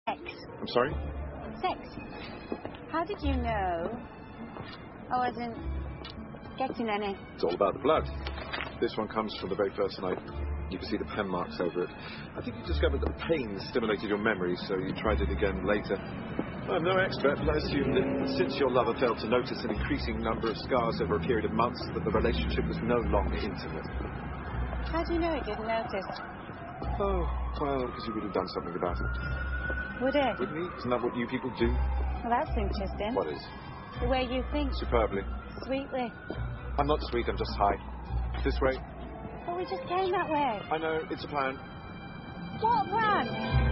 Sex. I'm sorry? Sex. How did you know I wasn't getting any? It's all about the blood. This one comes from the very first night. You can see the pen marks over it. I think you discovered that pain stimulated your memory, so you tried it again later. I'm no expert, but I assume that since your lover failed to notice an increasing number of scars over a period of months, that the relationship was no longer intimate. How do you know he didn't notice? Oh, well, because he would have done something about it. Would he? Wouldn't he? Isn't that what you people do? Well, that's interesting. What is? The way you think. Superbly. Sweetly. I'm not sweet, I'm just high. This way. But we just came that way. I know, it's a plan. What plan?